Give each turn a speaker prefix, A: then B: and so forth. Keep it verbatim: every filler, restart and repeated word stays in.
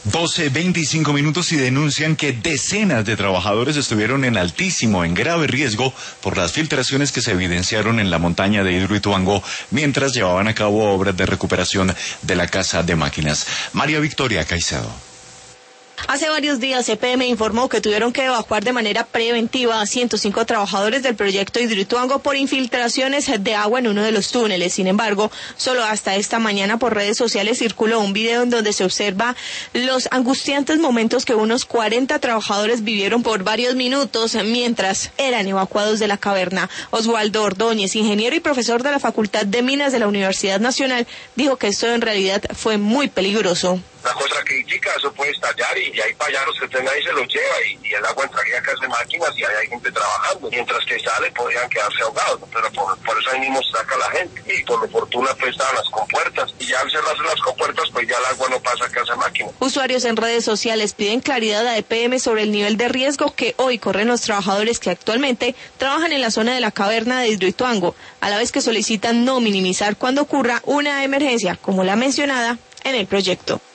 A: doce veinticinco minutos y denuncian que decenas de trabajadores estuvieron en altísimo, en grave riesgo por las filtraciones que se evidenciaron en la montaña de Hidroituango mientras llevaban a cabo obras de recuperación de la casa de máquinas. María Victoria Caicedo.
B: Hace varios días E P M informó que tuvieron que evacuar de manera preventiva a ciento cinco trabajadores del proyecto Hidroituango por infiltraciones de agua en uno de los túneles. Sin embargo, solo hasta esta mañana por redes sociales circuló un video en donde se observa los angustiantes momentos que unos cuarenta trabajadores vivieron por varios minutos mientras eran evacuados de la caverna. Oswaldo Ordóñez, ingeniero y profesor de la Facultad de Minas de la Universidad Nacional, dijo que esto en realidad fue muy peligroso.
C: La cosa crítica, eso puede estallar y, y hay payaros que usted nadie se los lleva y, y el agua entraría a casa de máquinas y ahí hay gente trabajando. Mientras que sale podrían quedarse ahogados, pero por, por eso ahí mismo saca la gente. Y por lo fortuna pues estaban las compuertas y ya al cerrarse las compuertas pues ya el agua no pasa a casa de máquinas.
B: Usuarios en redes sociales piden claridad a E P M sobre el nivel de riesgo que hoy corren los trabajadores que actualmente trabajan en la zona de la caverna de Hidroituango, a la vez que solicitan no minimizar cuando ocurra una emergencia como la mencionada en el proyecto.